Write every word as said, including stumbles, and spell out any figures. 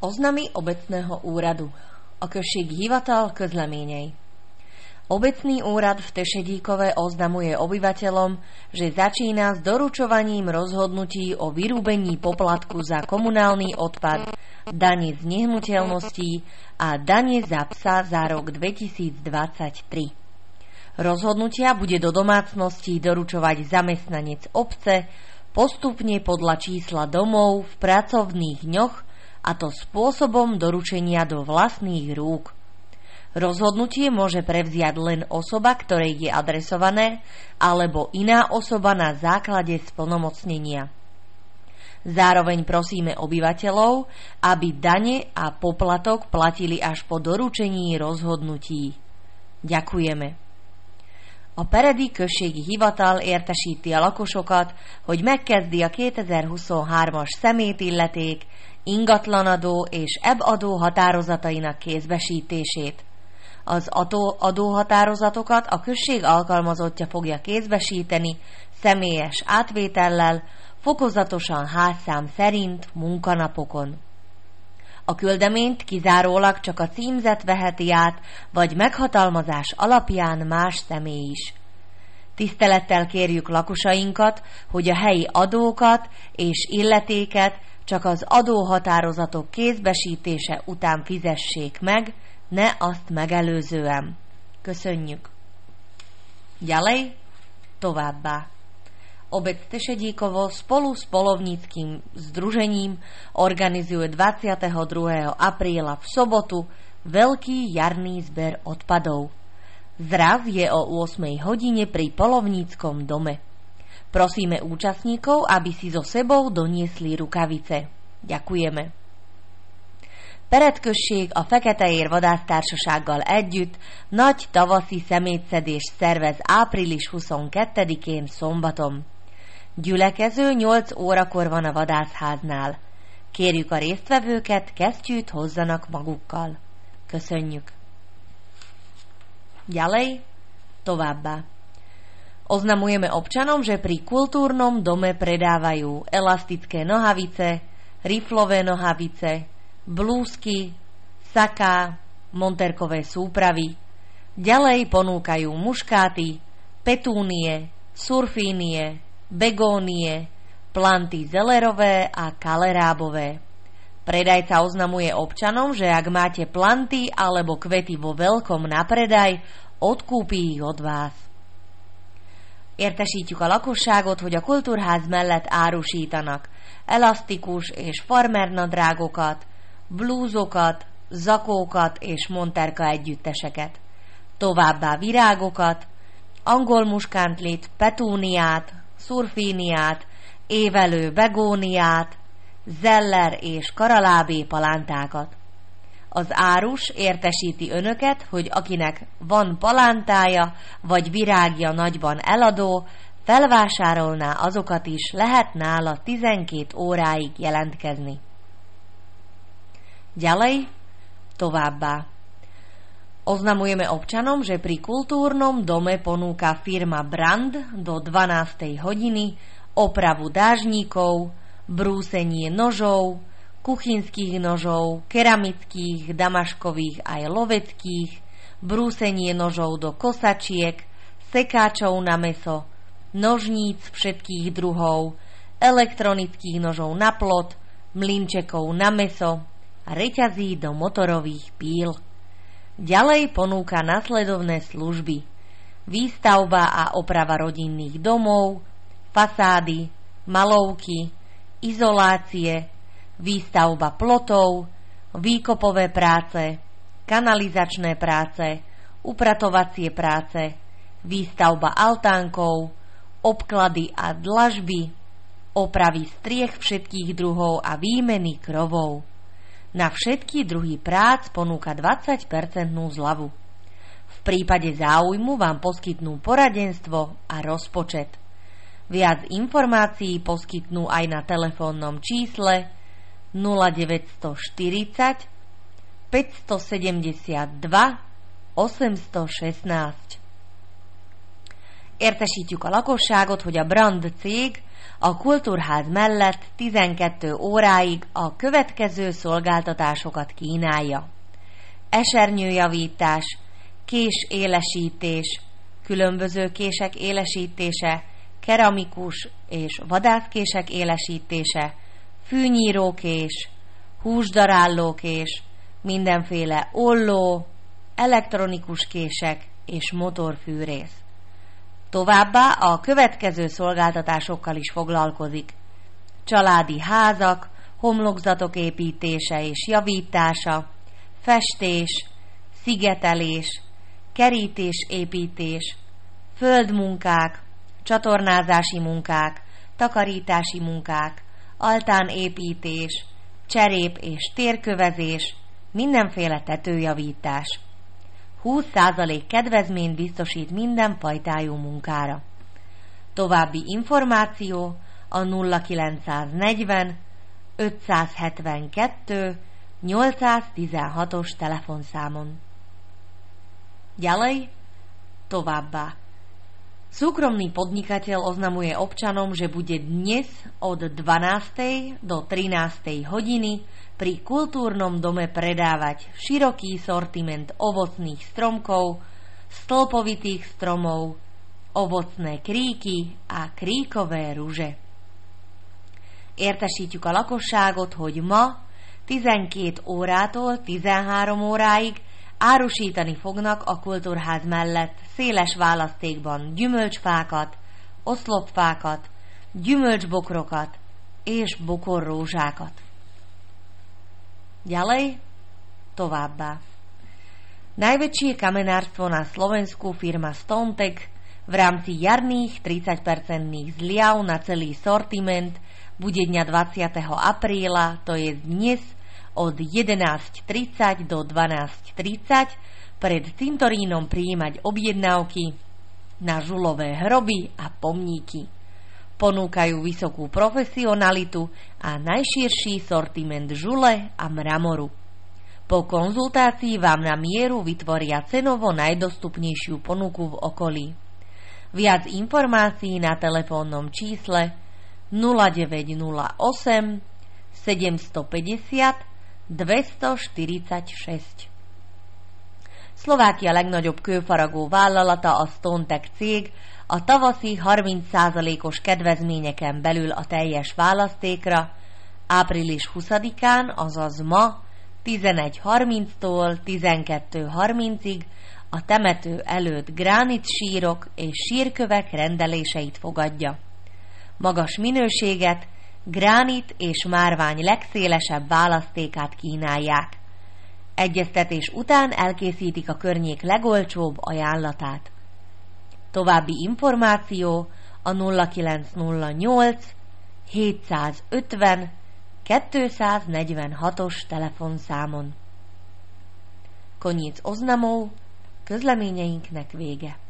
Oznamy obecného úradu. A község hivatal közleményei. Obecný úrad v Tešedíkove oznamuje obyvateľom, že začína s doručovaním rozhodnutí o vyrúbení poplatku za komunálny odpad, dane z nehnuteľností a dane za psa za rok dvetisícdvadsaťtri. Rozhodnutia bude do domácností doručovať zamestnanec obce postupne podľa čísla domov v pracovných dňoch, a to spôsobom doručenia do vlastných rúk. Rozhodnutie môže prevziať len osoba, ktorej je adresované, alebo iná osoba na základe splnomocnenia. Zároveň prosíme obyvateľov, aby dane a poplatok platili až po doručení rozhodnutí. Ďakujeme. A Peredi községi hivatal értesíti a lakosokat, hogy megkezdi a kétezer-huszonhármas szemétilleték, ingatlanadó és E B adó határozatainak kézbesítését. Az adó, adóhatározatokat a község alkalmazottja fogja kézbesíteni személyes átvétellel, fokozatosan házszám szerint munkanapokon. A küldeményt kizárólag csak a címzet veheti át, vagy meghatalmazás alapján más személy is. Tisztelettel kérjük lakosainkat, hogy a helyi adókat és illetéket csak az adóhatározatok kézbesítése után fizessék meg, ne azt megelőzően. Köszönjük. Ďalej, továbbá. Obec Tešedíkovo spolu s polovníckým združením organizuje dvadsiateho druhého apríla v sobotu veľký jarný zber odpadov. Zraz je o ôsmej hodine pri polovníckom dome. Prosíme účastníkov, aby si so sebou doniesli rukavice. Ďakujeme. Peredközség a Feketeér Vadásztársasággal együtt nagy tavaszi szemétszedést szervez április huszonkettedikén szombaton. Gyülekező nyolc órakor van a vadászháznál. Kérjük a résztvevőket, kesztyűt hozzanak magukkal. Köszönjük. Ďalej, továbbá. Oznamujeme občanom, že pri kultúrnom dome predávajú elastické nohavice, riflové nohavice, blúzky, saká, monterkové súpravy. Ďalej ponúkajú muškáty, petúnie, surfínie, begónie, planty zelerové a kalerábové. Predajca oznamuje občanom, že ak máte planty alebo kvety vo veľkom na predaj, odkúpi ich od vás. Értesítjük a lakosságot, hogy a kultúrház mellett árusítanak elasztikus és farmernadrágokat, blúzokat, zakókat és monterka együtteseket, továbbá virágokat, angol muskántlit, petúniát, szurfíniát, évelő begóniát, zeller és karalábé palántákat. Az árus értesíti önöket, hogy akinek van palántája vagy virágja nagyban eladó, felvásárolná azokat is, lehet nála tizenkét óráig jelentkezni. Ďalej, továbbá. Oznamujeme občanom, že pri kultúrnom dome ponúka firma Brand do dvanástej hodiny opravu dážníkov, brúsenie nožov, kuchynských nožov, keramických, damaškových aj loveckých, brúsenie nožov do kosačiek, sekáčov na mäso, nožníc všetkých druhov, elektronických nožov na plot, mlynčekov na mäso a reťazí do motorových píl. Ďalej ponúka nasledovné služby: výstavba a oprava rodinných domov, fasády, malovky, izolácie, výstavba plotov, výkopové práce, kanalizačné práce, upratovacie práce, výstavba altánkov, obklady a dlažby, opravy striech všetkých druhov a výmeny krovov. Na všetky druhy prác ponúka dvadsať percent zľavu. V prípade záujmu vám poskytnú poradenstvo a rozpočet. Viac informácií poskytnú aj na telefónnom čísle nula deväťstoštyridsať päťstosedemdesiatdva osemstošestnásť. Értesítjük a lakosságot, hogy a Brand cég a Kultúrház mellett tizenkét óráig a következő szolgáltatásokat kínálja. Esernyőjavítás, késélesítés, különböző kések élesítése, keramikus és vadászkések élesítése, fűnyírókés, húsdarállókés, mindenféle olló, elektronikus kések és motorfűrész. Továbbá a következő szolgáltatásokkal is foglalkozik: családi házak, homlokzatok építése és javítása, festés, szigetelés, kerítésépítés, földmunkák, csatornázási munkák, takarítási munkák, altánépítés, cserép és térkövezés, mindenféle tetőjavítás. húsz százalék kedvezményt biztosít minden fajtájú munkára. További információ a nulla kilencszáznegyven ötszázhetvenkettő nyolcszáztizenhatos telefonszámon. Ďalej, továbbá. Súkromný podnikateľ oznamuje občanom, že bude dnes od dvanástej do trinástej hodiny pri kultúrnom dome predávať široký sortiment ovocných stromkov, stĺpovitých stromov, ovocné kríky a kríkové ruže. Értesítjük a lakosságot, hogy ma tizenkét órától tizenhárom óráig árusítani fognak a Kultúrház mellett széles választékban gyümölcsfákat, oszlopfákat, gyümölcsbokrokat és bokorrózsákat. Ďalej, továbbá. Najväčšie kamenárstvo na Slovensku, firma Stonetek, v rámci jarných tridsať percentných zliav na celý sortiment bude dňa dvadsiateho apríla, to je dnes, od jedenásť tridsať do dvanásť tridsať pred cintorínom prijímať objednávky na žulové hroby a pomníky. Ponúkajú vysokú profesionalitu a najširší sortiment žule a mramoru. Po konzultácii vám na mieru vytvoria cenovo najdostupnejšiu ponuku v okolí. Viac informácií na telefónnom čísle nula deväť nula osem sedemstopäťdesiat dvestoštyridsaťšesť. Szlovákia legnagyobb kőfaragó vállalata, a Stonetek cég a tavaszi harminc százalékos kedvezményeken belül a teljes választékra április huszadikán, azaz ma tizenegy harminctól tizenkettő harmincig a temető előtt gránitsírok és sírkövek rendeléseit fogadja. Magas minőséget, gránit és márvány legszélesebb választékát kínálják. Egyeztetés után elkészítik a környék legolcsóbb ajánlatát. További információ a nulla kilenc nulla nyolc hétszázötven kétszáznegyvenhatos telefonszámon. Koniec oznamov, közleményeinknek vége.